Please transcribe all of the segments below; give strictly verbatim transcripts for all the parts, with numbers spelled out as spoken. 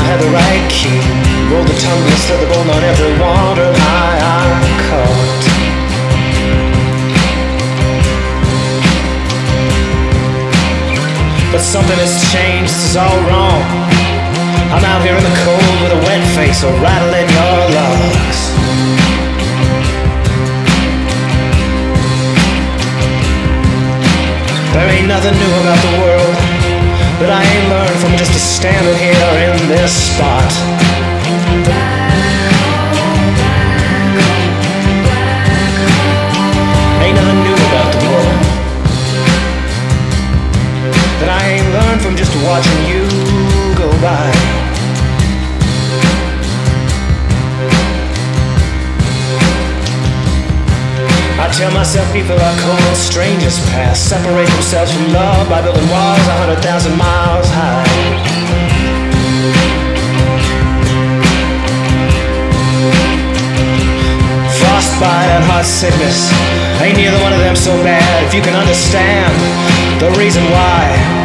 had the right key. Rolled the tumblers, slid the gold on every water lie I caught. But something has changed, this is all wrong. I'm out here in the cold with a wet face, a rattle in your lungs. There ain't nothing new about the world that I ain't learned from just a standing here in this spot. Ain't nothing new about the world that I ain't learned from just watching you go by. I tell myself people are cold, strangers pass, separate themselves from love by building walls a hundred thousand miles high. Frostbite and heart sickness, ain't neither one of them so bad if you can understand the reason why.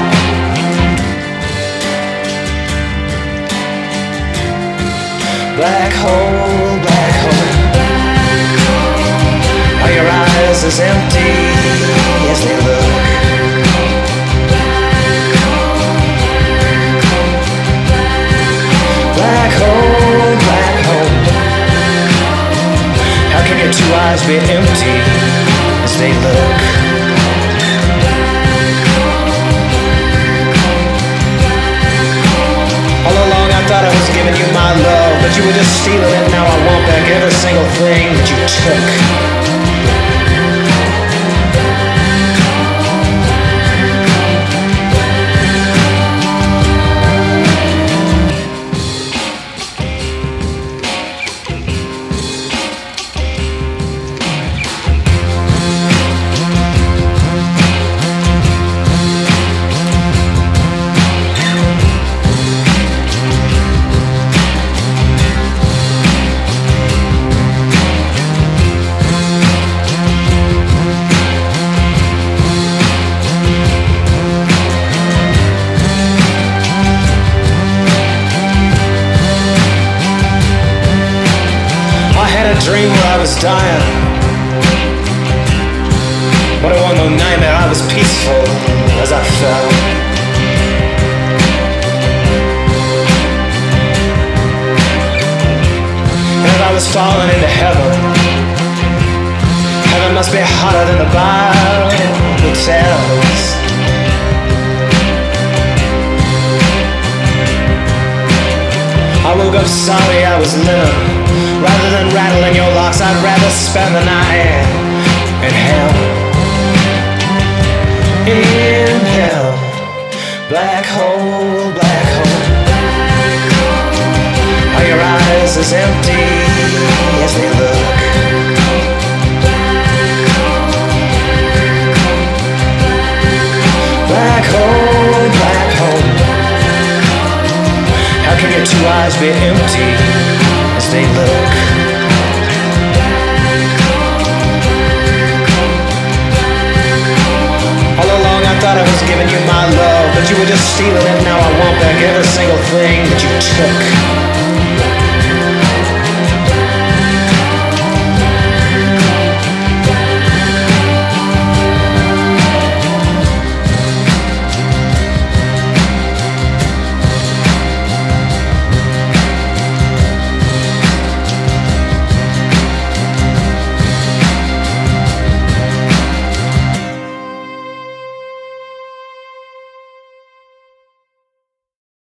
Black hole, black hole, are your eyes as empty as they look? Black hole, black hole, how can your two eyes be empty as they look? All along I thought I was giving you my love, but you were just stealing it. Now I want back every single thing that you took. Dream where I was dying, but it wasn't no nightmare. I was peaceful as I fell. And if I was falling into heaven, heaven must be hotter than the Bible tells. I woke up sorry I was living. Rather than rattling your locks, I'd rather spend the night in hell. In hell. Black hole, black hole, are your eyes as empty as they look? Black hole, black hole, how can your two eyes be empty as they look? All along I thought I was giving you my love, but you were just stealing it. Now I want back every single thing that you took.